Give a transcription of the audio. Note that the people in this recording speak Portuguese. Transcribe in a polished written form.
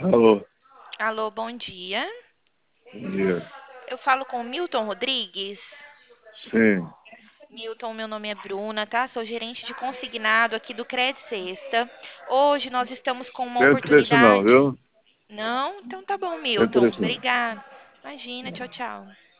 Alô, Alô, bom dia. bom dia. Eu falo com o Milton Rodrigues. Sim, Milton, meu nome é Bruna, tá? Sou gerente de consignado aqui do Cred Sexta. Hoje nós estamos com uma tem interesse não, oportunidade. viu? Não? Então tá bom, Tem Milton. interesse não. Obrigada. Imagina, tchau, tchau.